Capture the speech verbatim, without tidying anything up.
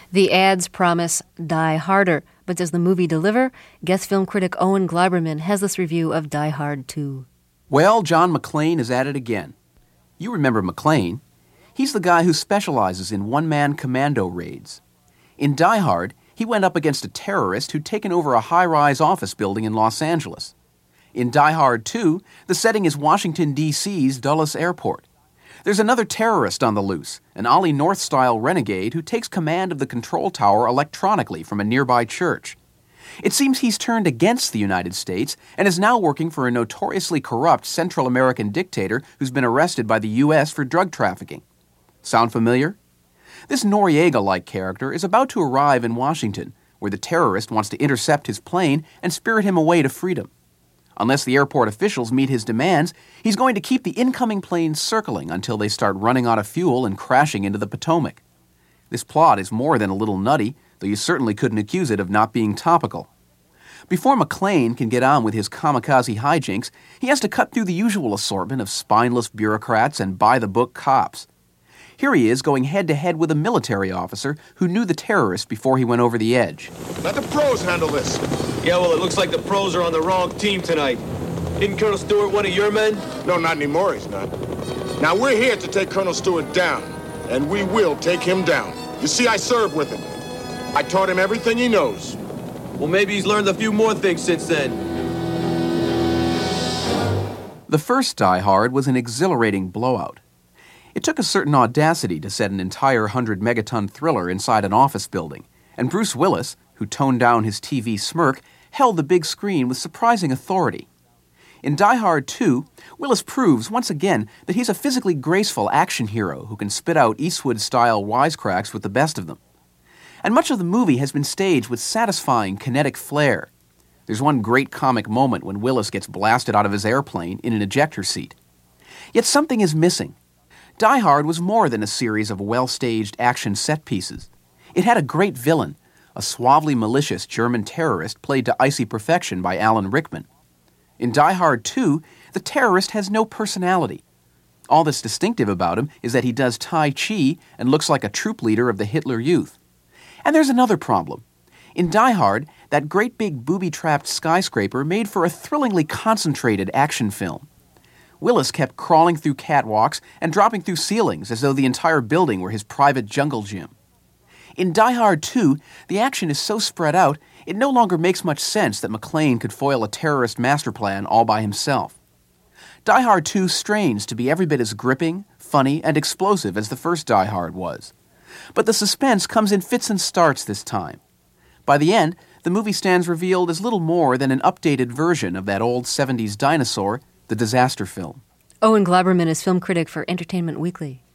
The ads promise Die Harder, but does the movie deliver? Guest film critic Owen Gleiberman has this review of Die Hard two. Well, John McClane is at it again. You remember McClane. He's the guy who specializes in one-man commando raids. In Die Hard, he went up against a terrorist who'd taken over a high-rise office building in Los Angeles. In Die Hard two, the setting is Washington, D C's Dulles Airport. There's another terrorist on the loose, an Ollie North-style renegade who takes command of the control tower electronically from a nearby church. It seems he's turned against the United States and is now working for a notoriously corrupt Central American dictator who's been arrested by the U S for drug trafficking. Sound familiar? This Noriega-like character is about to arrive in Washington, where the terrorist wants to intercept his plane and spirit him away to freedom. Unless the airport officials meet his demands, he's going to keep the incoming plane circling until they start running out of fuel and crashing into the Potomac. This plot is more than a little nutty, though you certainly couldn't accuse it of not being topical. Before McClane can get on with his kamikaze hijinks, he has to cut through the usual assortment of spineless bureaucrats and by-the-book cops. Here he is going head-to-head with a military officer who knew the terrorist before he went over the edge. Let the pros handle this. Yeah, well, it looks like the pros are on the wrong team tonight. Isn't Colonel Stewart one of your men? No, not anymore, he's not. Now, we're here to take Colonel Stewart down, and we will take him down. You see, I served with him. I taught him everything he knows. Well, maybe he's learned a few more things since then. The first Die Hard was an exhilarating blowout. It took a certain audacity to set an entire one hundred megaton thriller inside an office building, and Bruce Willis, who toned down his T V smirk, held the big screen with surprising authority. In Die Hard two, Willis proves once again that he's a physically graceful action hero who can spit out Eastwood-style wisecracks with the best of them. And much of the movie has been staged with satisfying kinetic flair. There's one great comic moment when Willis gets blasted out of his airplane in an ejector seat. Yet something is missing. Die Hard was more than a series of well-staged action set pieces. It had a great villain, a suavely malicious German terrorist played to icy perfection by Alan Rickman. In Die Hard two, the terrorist has no personality. All that's distinctive about him is that he does Tai Chi and looks like a troop leader of the Hitler Youth. And there's another problem. In Die Hard, that great big booby-trapped skyscraper made for a thrillingly concentrated action film. Willis kept crawling through catwalks and dropping through ceilings as though the entire building were his private jungle gym. In Die Hard two, the action is so spread out, it no longer makes much sense that McClane could foil a terrorist master plan all by himself. Die Hard two strains to be every bit as gripping, funny, and explosive as the first Die Hard was. But the suspense comes in fits and starts this time. By the end, the movie stands revealed as little more than an updated version of that old seventies dinosaur, the disaster film. Owen Gleiberman is film critic for Entertainment Weekly.